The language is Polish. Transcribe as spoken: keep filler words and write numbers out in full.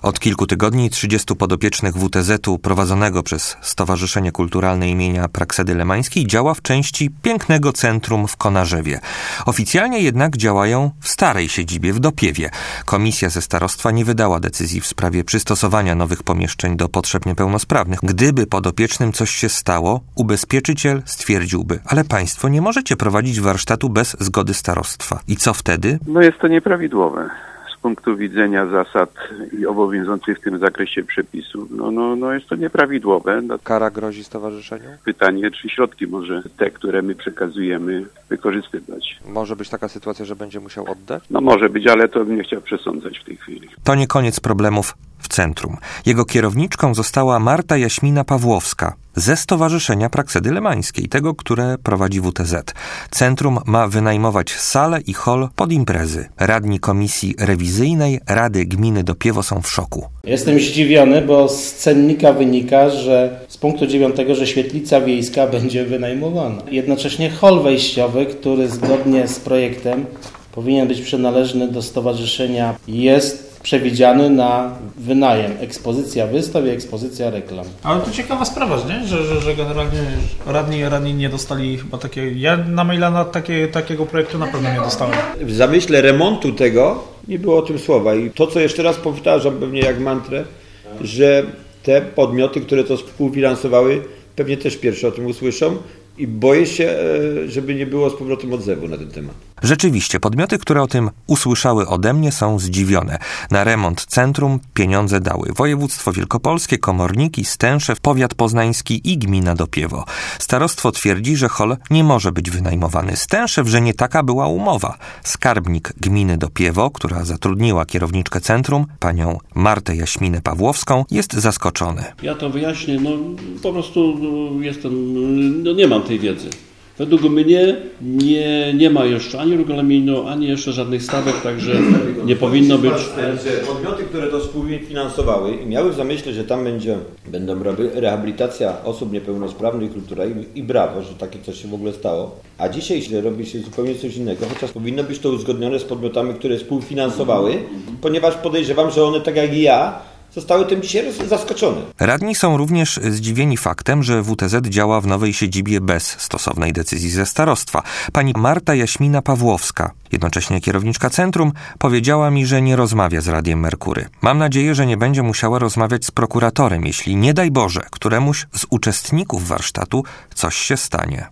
Od kilku tygodni trzydziestu podopiecznych W T Z-u prowadzonego przez Stowarzyszenie Kulturalne imienia Praksedy Lemańskiej działa w części pięknego centrum w Konarzewie. Oficjalnie jednak działają w starej siedzibie w Dopiewie. Komisja ze starostwa nie wydała decyzji w sprawie przystosowania nowych pomieszczeń do potrzeb niepełnosprawnych. Gdyby podopiecznym coś się stało, ubezpieczyciel stwierdziłby, ale państwo nie możecie prowadzić warsztatu bez zgody starostwa. I co wtedy? No jest to nieprawidłowe. Z punktu widzenia zasad i obowiązujących w tym zakresie przepisów, no, no, no jest to nieprawidłowe. Kara grozi stowarzyszeniu? Pytanie, czy środki może te, które my przekazujemy, wykorzystywać. Może być taka sytuacja, że będzie musiał oddać? No może być, ale to bym nie chciał przesądzać w tej chwili. To nie koniec problemów w centrum. Jego kierowniczką została Marta Jaśmina Pawłowska ze Stowarzyszenia Praksedy Lemańskiej, tego, które prowadzi W T Z. Centrum ma wynajmować salę i hol pod imprezy. Radni Komisji Rewizyjnej Rady Gminy Dopiewo są w szoku. Jestem zdziwiony, bo z cennika wynika, że z punktu dziewiątego, że świetlica wiejska będzie wynajmowana. Jednocześnie hol wejściowy, który zgodnie z projektem powinien być przynależny do stowarzyszenia, jest przewidziany na wynajem. Ekspozycja wystaw i ekspozycja reklam. Ale to ciekawa sprawa, nie? Że, że, że generalnie radni, radni nie dostali chyba takiej... Ja na maila na takie, takiego projektu na pewno nie dostałem. W zamyśle remontu tego nie było o tym słowa. I to, co jeszcze raz powtarzam pewnie jak mantrę, że te podmioty, które to współfinansowały, pewnie też pierwsze o tym usłyszą i boję się, żeby nie było z powrotem odzewu na ten temat. Rzeczywiście, podmioty, które o tym usłyszały ode mnie, są zdziwione. Na remont centrum pieniądze dały województwo wielkopolskie, komorniki, Stęszew, powiat poznański i gmina Dopiewo. Starostwo twierdzi, że hol nie może być wynajmowany. Stęszew, że nie taka była umowa. Skarbnik gminy Dopiewo, która zatrudniła kierowniczkę centrum, panią Martę Jaśminę Pawłowską, jest zaskoczony. Ja to wyjaśnię, no po prostu jestem, no nie mam tej wiedzy. Według mnie nie, nie ma jeszcze ani regulaminu, ani jeszcze żadnych stawek, także nie powinno być... Podmioty, które to współfinansowały i miały w zamyśle, że tam będzie, będą rehabilitacja osób niepełnosprawnych, kultura i, i brawo, że takie coś się w ogóle stało. A dzisiaj źle robi się zupełnie coś innego, chociaż powinno być to uzgodnione z podmiotami, które współfinansowały, ponieważ podejrzewam, że one tak jak i ja zostały tym dzisiaj zaskoczone. Radni są również zdziwieni faktem, że W T Z działa w nowej siedzibie bez stosownej decyzji ze starostwa. Pani Marta Jaśmina Pawłowska, jednocześnie kierowniczka centrum, powiedziała mi, że nie rozmawia z Radiem Merkury. Mam nadzieję, że nie będzie musiała rozmawiać z prokuratorem, jeśli nie daj Boże, któremuś z uczestników warsztatu coś się stanie.